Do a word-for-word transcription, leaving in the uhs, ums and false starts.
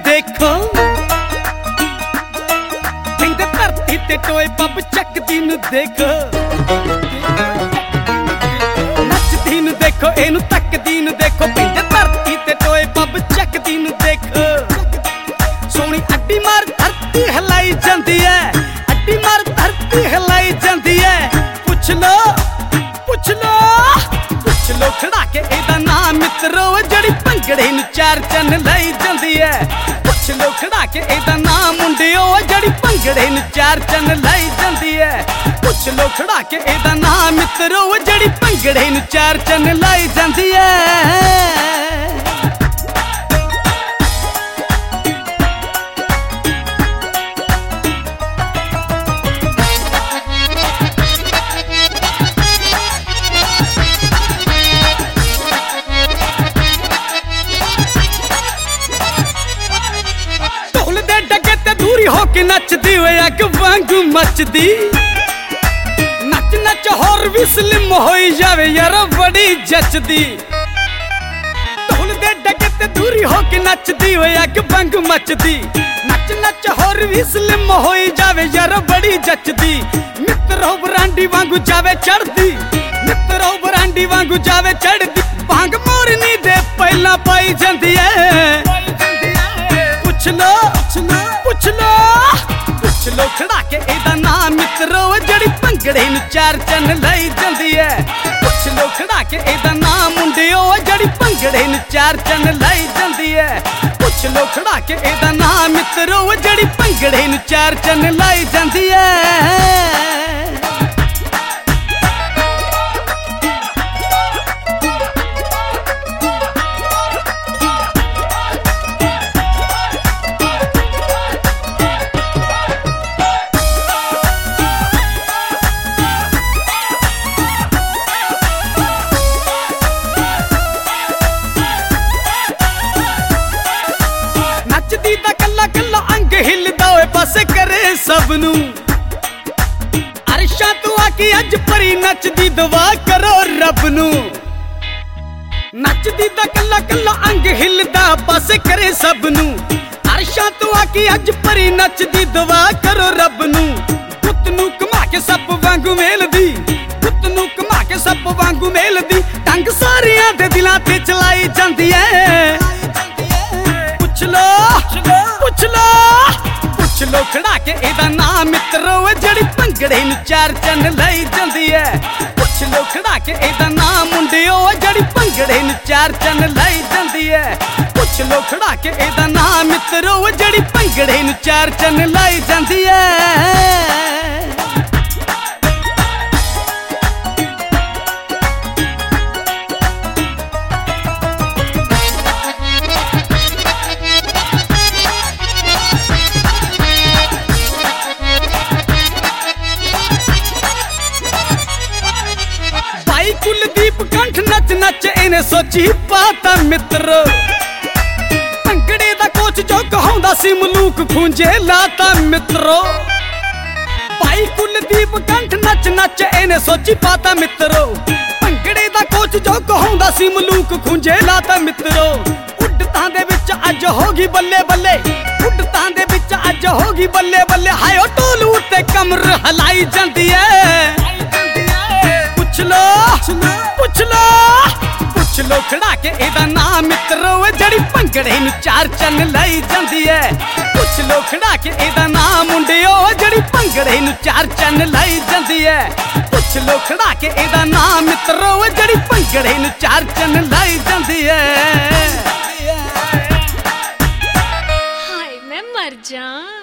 देखो कहंदे धरती ते टोए पब चकदी नू देखो नचदी नू देखो एनू तकदी नू देखो कहंदे धरती ते टोए पब चकदी नू देखो सोहणी अड्डी मार धरती हिलाई जांदी है अड्डी मार धरती हिलाई जांदी है पुछ लो पुछ लो पुछ लो खड़ा के एदा नाम मित्रो जड़ी भंगड़े नू चार चन लाई जांदी है पुछ लो खड़ा के एदा नाम मुंडियो जड़ी भंगड़े नू चार चन लाई जांदी है पुछ लो खड़ा के एदा नाम मित्रो जड़ी भंगड़े नू चार चन लाई जांदी है। होके नचदी होए अग वांगू मचदी नच नच होर भी स्लिम होई जावे यार बड़ी जचदी ढोल दे डगे ते दूरी होके नचदी होए अग वांगू मचदी नच नच होर भी स्लिम होई जावे यार बड़ी जचदी मित्रो बरांडी वांगू जावे चढ़दी मित्रो बरांडी वांगू जावे चढ़दी भांग मोरनी दे पहला पाई जांदी है पुछ लो पुछ लो पुछ लो खड़ा के एदा नाम मित्रो जड़ी भंगड़े नू चार चन लाई जांदी है पुछ लो खड़ा के एदा नाम मुंडियो जड़ी भंगड़े नू चार चन लाई जांदी है पुछ लो खड़ा के एदा नाम मित्रो जड़ी भंगड़े नू चार चन लाई जांदी है। बस करे सबनू अरशा तू आकी अज परी नचदी दुआ करो रब नू नचदी दा कल्ला कल्ला अंग हिलदा बस करे सबनू अरशा तू आकी अज परी नचदी दुआ करो रब नू पुत नू घुमा के सप वांगू मेलदी पुत नू घुमा के सप वांगू मेलदी ढंग सारियां दे दिलां ते चलाई जांदी है पुछ लो पुछ लो पुछ लो खड़ा के एदा नाम मित्रो जड़ी भंगड़े नू चार चन लाई जांदी है पुछ लो खड़ा के एदा नाम मुंडियो जड़ी भंगड़े नू चार चन लाई जांदी है पुछ लो खड़ा के एदा नाम मित्रो जड़ी भंगड़े नू चार चन लाई जांदी है। कुलदीप कंठ नच नच इन्हें सोची पाता मित्रो भंगड़े दा कोच जो कहाउंदा सी मलूक खूंजे लाता मित्रो भाई कुलदीप कंठ नच नच इन्हें सोची पाता मित्रो भंगड़े दा कोच जो कहाउंदा सी मलूक खूंजे लाता मित्रो उड़तां दे विच अज होगी बल्ले बल्ले उड़तां दे विच अज होगी बल्ले बल्ले हायो टोलू ते कमर हलाई जांदी है पुछ लो पुछ लो पुछ लो खड़ा के एदा नाम मित्रो जड़ी भंगड़े नू चार चन लाई जांदी है पुछ लो खड़ा के एदा नाम मुंडियो जड़ी भंगड़े नू चार चन लाई जांदी है पुछ लो खड़ा के एदा नाम मित्रो जड़ी भंगड़े नू चार चन लाई जांदी है। हाय मैं मर जा।